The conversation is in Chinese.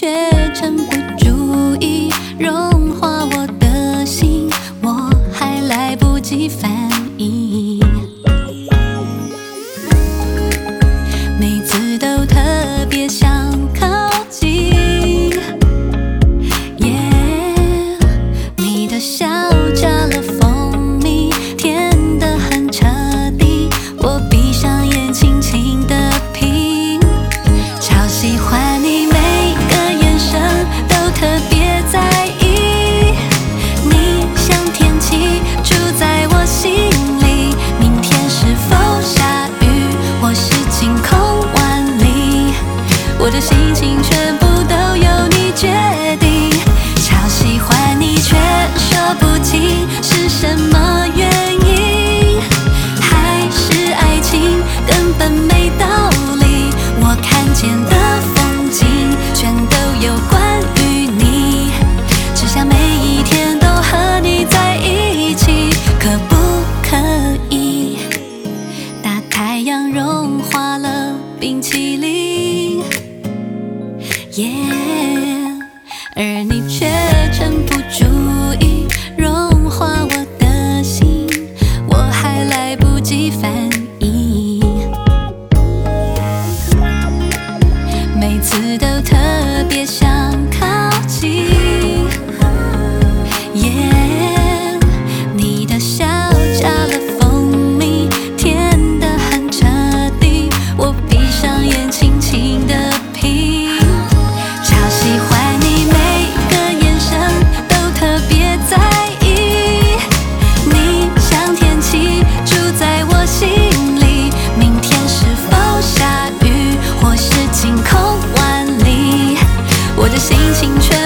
却趁不注意融化我的心，我还来不及反应，每次都特别想靠近。你的笑加了蜂蜜，甜得很彻底，我闭上眼轻轻地品，超喜欢你每个眼神都特别在意，你像天气住在我心里，明天是否下雨或是晴空万里，我的心情全部都由你决定，超喜欢你却说不清是什么原因，还是爱情根本没道理，我看见的风景全都有关于你，只想每一天都和你在一起，可不可以？大太阳融化了冰淇淋，而你却趁不注意融化我的心，我还来不及反应，每次都特别想靠近。你的笑加了蜂蜜，甜得很彻底，我闭上眼轻轻地品，超喜欢你每个眼神都特别在意，你像天气住在我心里，明天是否下雨或是晴空万里，我的心情全